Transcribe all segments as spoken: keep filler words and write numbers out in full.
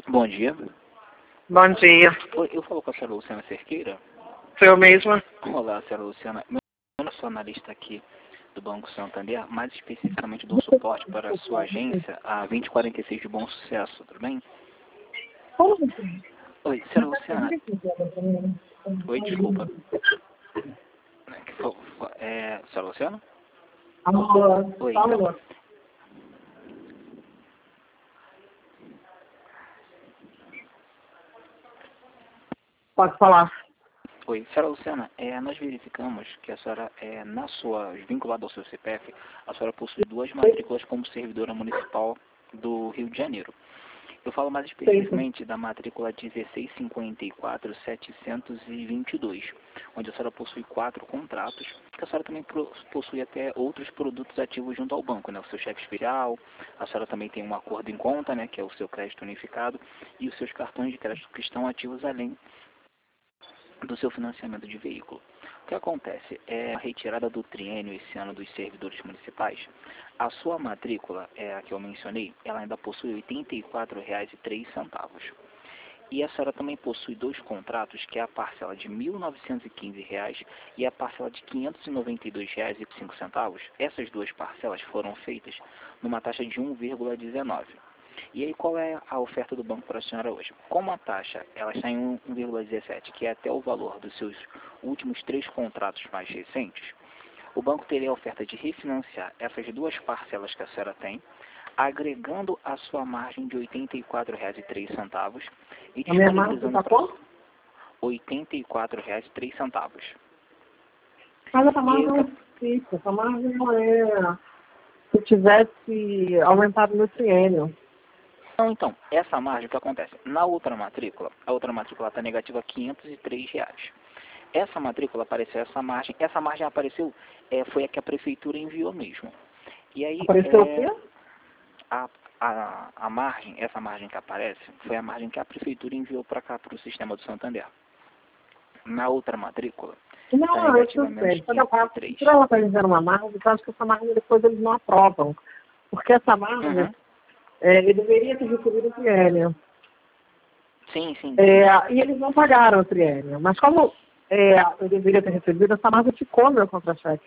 Bom dia. Bom dia. Oi, eu falo com a senhora Luciana Cerqueira. Sou eu mesma. Olá, senhora Luciana. Meu nome é analista aqui do Banco Santander, mais especificamente do suporte para a sua agência, a vinte e quarenta e seis de Bom Sucesso, tudo bem? Oi, senhora Luciana. Oi, desculpa. É, que foi- foi- é, senhora Luciana? Alô, Oi, só um então. minuto. Pode falar. Oi, senhora Luciana, é, nós verificamos que a senhora, é, na sua, vinculada ao seu C P F, a senhora possui duas matrículas como servidora municipal do Rio de Janeiro. Eu falo mais Sim, sim. especificamente da matrícula dezesseis cinquenta e quatro setecentos e vinte e dois, onde a senhora possui quatro contratos, que a senhora também pro- possui até outros produtos ativos junto ao banco, né? O seu cheque especial, a senhora também tem um acordo em conta, né? Que é o seu crédito unificado, e os seus cartões de crédito que estão ativos além do seu financiamento de veículo. O que acontece é a retirada do triênio esse ano dos servidores municipais. A sua matrícula, é a que eu mencionei, ela ainda possui oitenta e quatro reais e três centavos. E a senhora também possui dois contratos, que é a parcela de mil novecentos e quinze reais e a parcela de quinhentos e noventa e dois reais e cinco centavos. Essas duas parcelas foram feitas numa taxa de um vírgula dezenove. E aí, qual é a oferta do banco para a senhora hoje? Como a taxa ela está em um vírgula dezessete, que é até o valor dos seus últimos três contratos mais recentes, o banco teria a oferta de refinanciar essas duas parcelas que a senhora tem, agregando a sua margem de oitenta e quatro reais e três centavos e A minha marca disponibilizando está para quanto? oitenta e quatro reais e três centavos. Mas essa E aí, margem o não é que difícil. Essa margem não é... Se tivesse aumentado no triênio. Não, então, essa margem, o que acontece? Na outra matrícula, a outra matrícula está negativa quinhentos e três reais. Essa matrícula apareceu, essa margem, essa margem apareceu, é, foi a que a prefeitura enviou mesmo. E aí, Apareceu o quê? é, a, a, a margem, essa margem que aparece, foi a margem que a prefeitura enviou para cá, para o sistema do Santander. Na outra matrícula, está Não, eu negativa não sei. menos Quando eu quinhentos e passo, três. por ela está dizendo uma margem, eu acho que essa margem depois eles não aprovam. Porque essa margem, Uhum. é, ele deveria ter recebido o triênio. Sim, sim, É, entendi. e eles não pagaram o triênio. Mas como é, eu deveria ter recebido, essa margem ficou no meu contra-cheque.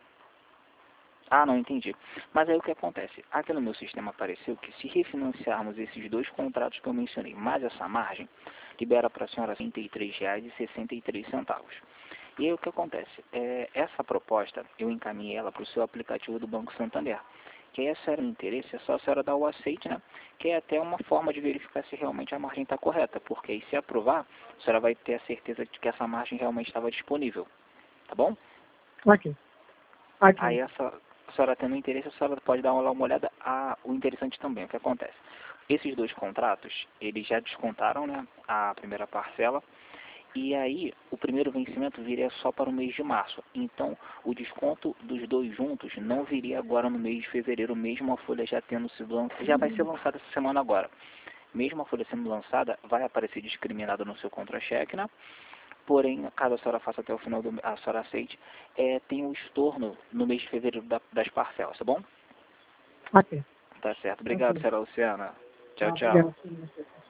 Ah, não entendi. Mas aí o que acontece? Aqui no meu sistema apareceu que se refinanciarmos esses dois contratos que eu mencionei, mais essa margem, libera para a senhora trinta e três reais e sessenta e três centavos. E aí o que acontece? É, essa proposta, eu encaminhei ela para o seu aplicativo do Banco Santander. Que aí a senhora tem interesse, é só a senhora dar o aceite, né? Que é até uma forma de verificar se realmente a margem está correta. Porque aí se aprovar, a senhora vai ter a certeza de que essa margem realmente estava disponível. Tá bom? Aqui. Aqui. Aí essa, a senhora tendo interesse, a senhora pode dar uma, uma olhada. Ah, o interessante também, o que acontece? Esses dois contratos, eles já descontaram, né, a primeira parcela, e aí o primeiro vencimento viria só para o mês de março. Então, o desconto dos dois juntos não viria agora no mês de fevereiro, mesmo a folha já tendo sido lançada, já vai ser lançada essa semana agora. Mesmo a folha sendo lançada, vai aparecer discriminada no seu contra-cheque, né? Porém, caso a senhora faça até o final do a senhora aceite, é, tem o estorno no mês de fevereiro da- das parcelas, tá bom? Aqui. Tá certo. Obrigado, Aqui. senhora Luciana. Tchau, Ah, tchau. obrigada.